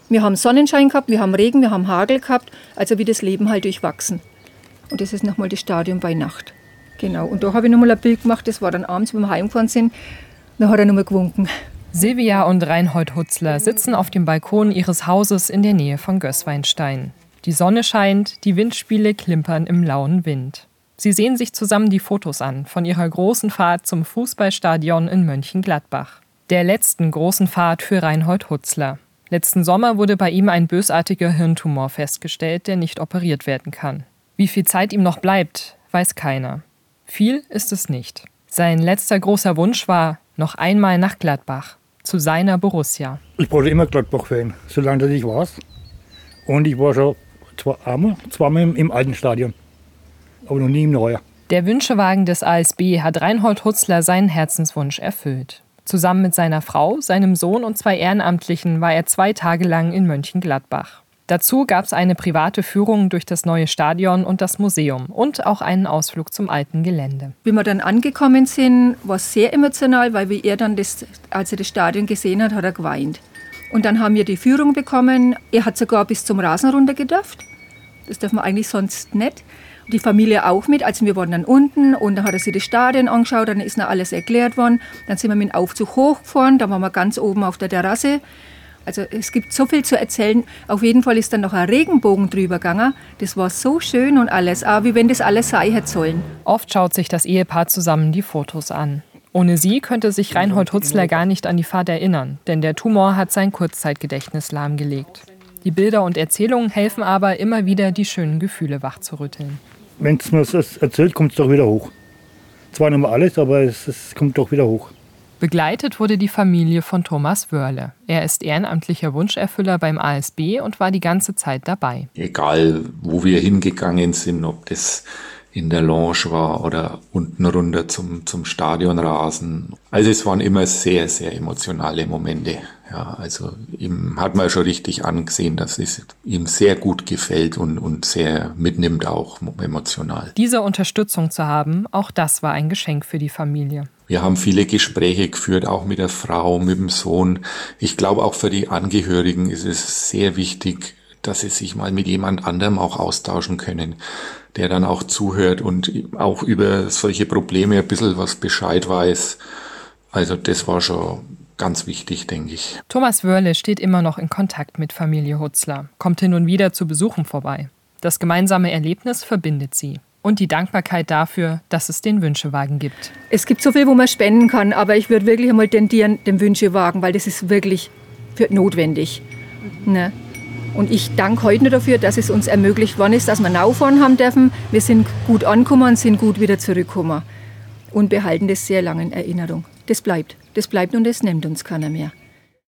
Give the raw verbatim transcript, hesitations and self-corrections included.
Wir haben Sonnenschein gehabt, wir haben Regen, wir haben Hagel gehabt, also wie das Leben halt durchwachsen. Und das ist nochmal das Stadion bei Nacht. Genau, und da habe ich nochmal ein Bild gemacht, das war dann abends, wenn wir heimgefahren sind, da hat er nochmal gewunken. Silvia und Reinhold Hutzler sitzen auf dem Balkon ihres Hauses in der Nähe von Gößweinstein. Die Sonne scheint, die Windspiele klimpern im lauen Wind. Sie sehen sich zusammen die Fotos an von ihrer großen Fahrt zum Fußballstadion in Mönchengladbach. Der letzten großen Fahrt für Reinhold Hutzler. Letzten Sommer wurde bei ihm ein bösartiger Hirntumor festgestellt, der nicht operiert werden kann. Wie viel Zeit ihm noch bleibt, weiß keiner. Viel ist es nicht. Sein letzter großer Wunsch war, noch einmal nach Gladbach, zu seiner Borussia. Ich wollte immer Gladbach-Fan, solange ich weiß. Und ich war schon zwei, einmal, zweimal im, im alten Stadion, aber noch nie im neuen. Der Wünschewagen des A S B hat Reinhold Hutzler seinen Herzenswunsch erfüllt. Zusammen mit seiner Frau, seinem Sohn und zwei Ehrenamtlichen war er zwei Tage lang in Mönchengladbach. Dazu gab es eine private Führung durch das neue Stadion und das Museum und auch einen Ausflug zum alten Gelände. Wie wir dann angekommen sind, war es sehr emotional, weil wie er dann, das, als er das Stadion gesehen hat, hat er geweint. Und dann haben wir die Führung bekommen. Er hat sogar bis zum Rasen runter gedurft. Das darf man eigentlich sonst nicht. Die Familie auch mit. Also wir waren dann unten und dann hat er sich das Stadion angeschaut, dann ist noch alles erklärt worden. Dann sind wir mit dem Aufzug hochgefahren, da waren wir ganz oben auf der Terrasse. Also es gibt so viel zu erzählen. Auf jeden Fall ist dann noch ein Regenbogen drüber gegangen. Das war so schön und alles, auch wie wenn das alles sein hätte sollen. Oft schaut sich das Ehepaar zusammen die Fotos an. Ohne sie könnte sich Reinhold Hutzler gar nicht an die Fahrt erinnern, denn der Tumor hat sein Kurzzeitgedächtnis lahmgelegt. Die Bilder und Erzählungen helfen aber immer wieder, die schönen Gefühle wachzurütteln. Wenn es mir das erzählt, kommt es doch wieder hoch. Zwar nicht mehr alles, aber es, es kommt doch wieder hoch. Begleitet wurde die Familie von Thomas Wörle. Er ist ehrenamtlicher Wunscherfüller beim A S B und war die ganze Zeit dabei. Egal, wo wir hingegangen sind, ob das in der Lounge war oder unten runter zum, zum Stadionrasen. Also es waren immer sehr, sehr emotionale Momente. Ja, also ihm hat man schon richtig angesehen, dass es ihm sehr gut gefällt und, und sehr mitnimmt auch emotional. Diese Unterstützung zu haben, auch das war ein Geschenk für die Familie. Wir haben viele Gespräche geführt, auch mit der Frau, mit dem Sohn. Ich glaube, auch für die Angehörigen ist es sehr wichtig, dass sie sich mal mit jemand anderem auch austauschen können, der dann auch zuhört und auch über solche Probleme ein bisschen was Bescheid weiß. Also das war schon ganz wichtig, denke ich. Thomas Wörle steht immer noch in Kontakt mit Familie Hutzler, kommt hin und wieder zu Besuchen vorbei. Das gemeinsame Erlebnis verbindet sie. Und die Dankbarkeit dafür, dass es den Wünschewagen gibt. Es gibt so viel, wo man spenden kann, aber ich würde wirklich einmal tendieren, den Wünschewagen, weil das ist wirklich für notwendig. Ne? Und ich danke heute nur dafür, dass es uns ermöglicht worden ist, dass wir rauffahren haben dürfen. Wir sind gut angekommen und sind gut wieder zurückgekommen. Und behalten das sehr lange in Erinnerung. Das bleibt. Das bleibt und das nimmt uns keiner mehr.